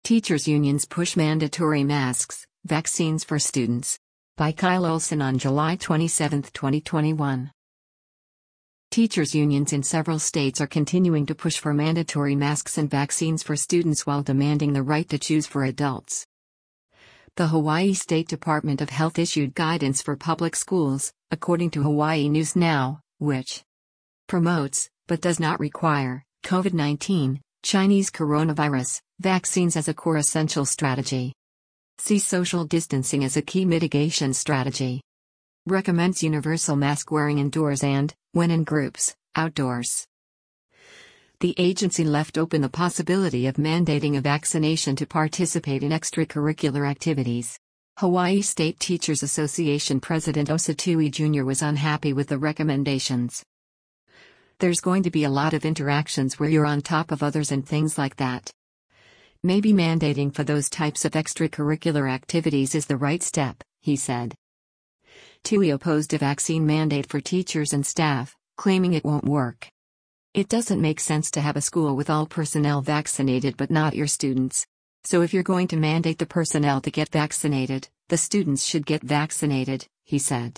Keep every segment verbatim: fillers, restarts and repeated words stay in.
Teachers' unions push mandatory masks, vaccines for students. By Kyle Olson on July twenty-seventh, twenty twenty-one. Teachers' unions in several states are continuing to push for mandatory masks and vaccines for students while demanding the right to choose for adults. The Hawaii State Department of Health issued guidance for public schools, according to Hawaii News Now, which promotes, but does not require, COVID nineteen, Chinese coronavirus, vaccines as a core essential strategy. See social distancing as a key mitigation strategy. Recommends universal mask wearing indoors and, when in groups, outdoors. The agency left open the possibility of mandating a vaccination to participate in extracurricular activities. Hawaii State Teachers Association President Osatui Junior was unhappy with the recommendations. There's going to be a lot of interactions where you're on top of others and things like that. Maybe mandating for those types of extracurricular activities is the right step, he said. Tui opposed a vaccine mandate for teachers and staff, claiming it won't work. It doesn't make sense to have a school with all personnel vaccinated but not your students. So if you're going to mandate the personnel to get vaccinated, the students should get vaccinated, he said.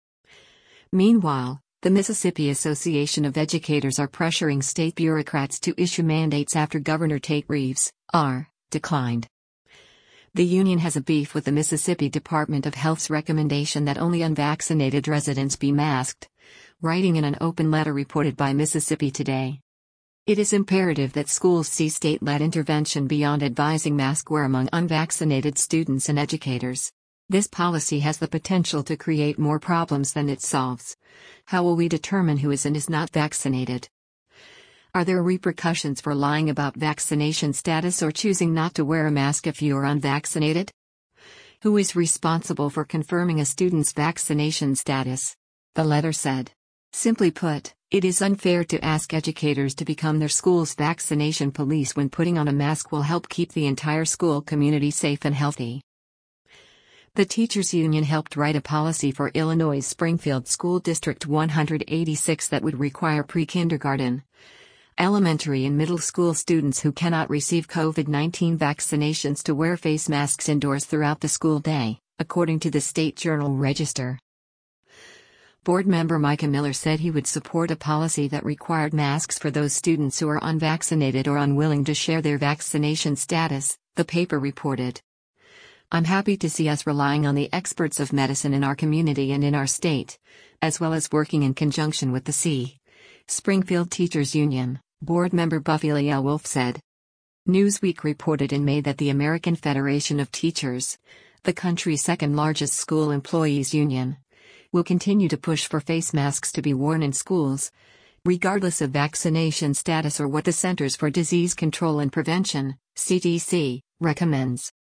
Meanwhile, the Mississippi Association of Educators are pressuring state bureaucrats to issue mandates after Governor Tate Reeves, R., declined. The union has a beef with the Mississippi Department of Health's recommendation that only unvaccinated residents be masked, writing in an open letter reported by Mississippi Today. It is imperative that schools see state-led intervention beyond advising mask wear among unvaccinated students and educators. This policy has the potential to create more problems than it solves. How will we determine who is and is not vaccinated? Are there repercussions for lying about vaccination status or choosing not to wear a mask if you are unvaccinated? Who is responsible for confirming a student's vaccination status? The letter said. Simply put, it is unfair to ask educators to become their school's vaccination police when putting on a mask will help keep the entire school community safe and healthy. The teachers' union helped write a policy for Illinois' Springfield School District one hundred eighty-six that would require pre-kindergarten, elementary and middle school students who cannot receive COVID nineteen vaccinations to wear face masks indoors throughout the school day, according to the State Journal-Register. Board member Micah Miller said he would support a policy that required masks for those students who are unvaccinated or unwilling to share their vaccination status, the paper reported. I'm happy to see us relying on the experts of medicine in our community and in our state, as well as working in conjunction with the C. Springfield Teachers Union, board member Buffy Leah Wolf said. Newsweek reported in May that the American Federation of Teachers, the country's second-largest school employees union, will continue to push for face masks to be worn in schools, regardless of vaccination status or what the Centers for Disease Control and Prevention, C D C, recommends.